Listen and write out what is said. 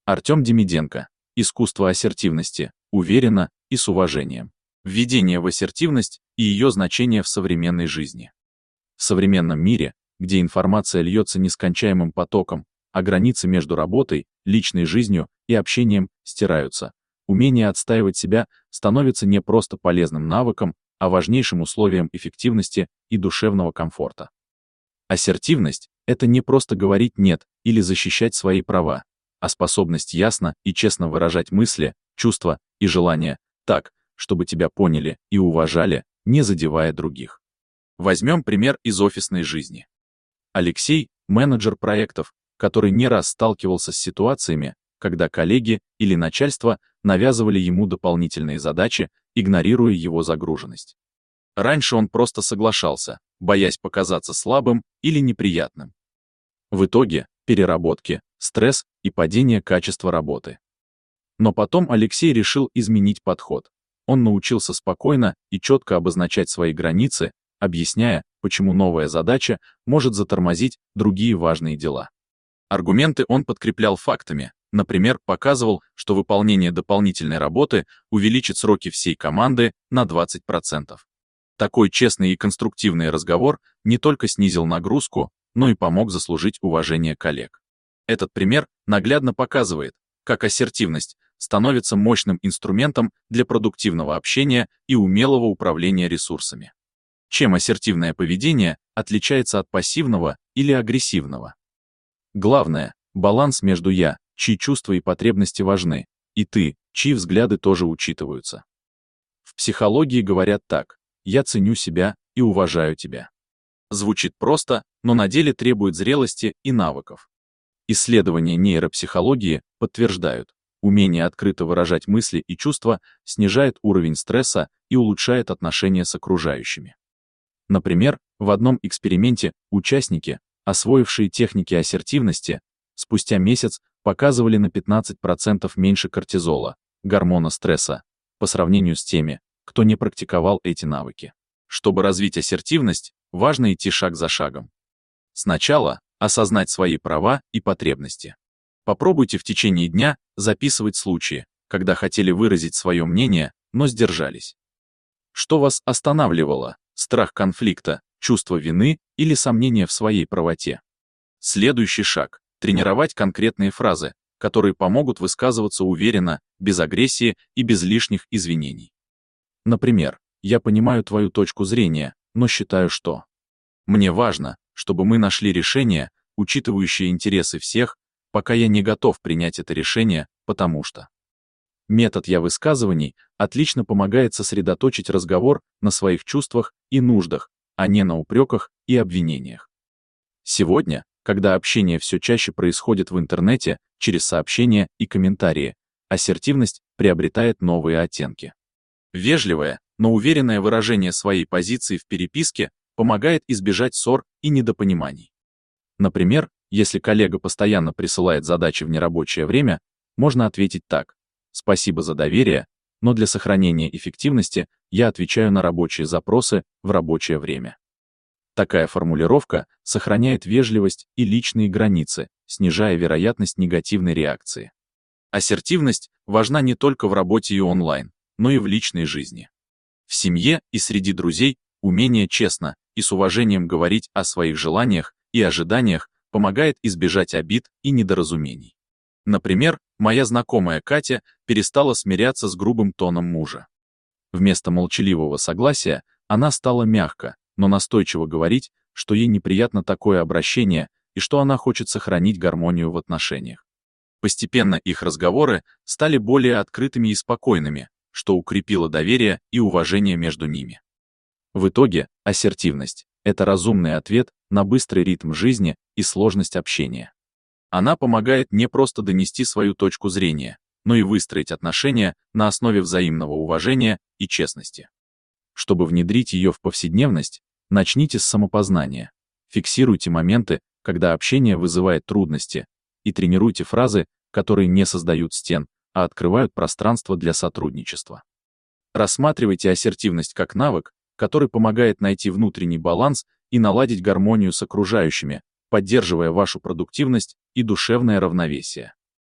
Артем Демиденко. Искусство ассертивности. Уверенно и с уважением. Введение в ассертивность и ее значение в современной жизни. В современном мире, где информация льется нескончаемым потоком, а границы между работой, личной жизнью и общением стираются, умение отстаивать себя становится не просто полезным навыком, а важнейшим условием эффективности и душевного комфорта. Ассертивность — это не просто говорить «нет» или защищать свои права, а способность ясно и честно выражать мысли, чувства и желания так, чтобы тебя поняли и уважали, не задевая других. Возьмем пример из офисной жизни. Алексей — менеджер проектов, который не раз сталкивался с ситуациями, когда коллеги или начальство навязывали ему дополнительные задачи, игнорируя его загруженность. Раньше он просто соглашался, боясь показаться слабым или неприятным. В итоге — переработки, стресс и падение качества работы. Но потом Алексей решил изменить подход. Он научился спокойно и четко обозначать свои границы, объясняя, почему новая задача может затормозить другие важные дела. Аргументы он подкреплял фактами, например, показывал, что выполнение дополнительной работы увеличит сроки всей команды на 20%. Такой честный и конструктивный разговор не только снизил нагрузку, но и помог заслужить уважение коллег. Этот пример наглядно показывает, как ассертивность становится мощным инструментом для продуктивного общения и умелого управления ресурсами. Чем ассертивное поведение отличается от пассивного или агрессивного? Главное — баланс между «я», чьи чувства и потребности важны, и «ты», чьи взгляды тоже учитываются. В психологии говорят так: «Я ценю себя и уважаю тебя». Звучит просто, но на деле требует зрелости и навыков. Исследования нейропсихологии подтверждают, умение открыто выражать мысли и чувства снижает уровень стресса и улучшает отношения с окружающими. Например, в одном эксперименте участники, освоившие техники ассертивности, спустя месяц показывали на 15% меньше кортизола, гормона стресса, по сравнению с теми, кто не практиковал эти навыки. Чтобы развить ассертивность, важно идти шаг за шагом. Сначала осознать свои права и потребности. Попробуйте в течение дня записывать случаи, когда хотели выразить свое мнение, но сдержались. Что вас останавливало? Страх конфликта, чувство вины или сомнение в своей правоте? Следующий шаг — тренировать конкретные фразы, которые помогут высказываться уверенно, без агрессии и без лишних извинений. Например, «Я понимаю твою точку зрения, но считаю, что…» «Мне важно, чтобы мы нашли решение, учитывающее интересы всех, пока я не готов принять это решение, потому что…» Метод «я» высказываний отлично помогает сосредоточить разговор на своих чувствах и нуждах, а не на упреках и обвинениях. Сегодня, когда общение все чаще происходит в интернете, через сообщения и комментарии, ассертивность приобретает новые оттенки. Вежливое, но уверенное выражение своей позиции в переписке помогает избежать ссор и недопониманий. Например, если коллега постоянно присылает задачи в нерабочее время, можно ответить так: «Спасибо за доверие, но для сохранения эффективности я отвечаю на рабочие запросы в рабочее время». Такая формулировка сохраняет вежливость и личные границы, снижая вероятность негативной реакции. Ассертивность важна не только в работе и онлайн, но и в личной жизни. В семье и среди друзей умение честно и с уважением говорить о своих желаниях и ожиданиях помогает избежать обид и недоразумений. Например, моя знакомая Катя перестала смиряться с грубым тоном мужа. Вместо молчаливого согласия она стала мягко, но настойчиво говорить, что ей неприятно такое обращение и что она хочет сохранить гармонию в отношениях. Постепенно их разговоры стали более открытыми и спокойными, что укрепило доверие и уважение между ними. В итоге, ассертивность — это разумный ответ на быстрый ритм жизни и сложность общения. Она помогает не просто донести свою точку зрения, но и выстроить отношения на основе взаимного уважения и честности. Чтобы внедрить ее в повседневность, начните с самопознания. Фиксируйте моменты, когда общение вызывает трудности, и тренируйте фразы, которые не создают стен, а открывают пространство для сотрудничества. Рассматривайте ассертивность как навык, который помогает найти внутренний баланс и наладить гармонию с окружающими, поддерживая вашу продуктивность и душевное равновесие.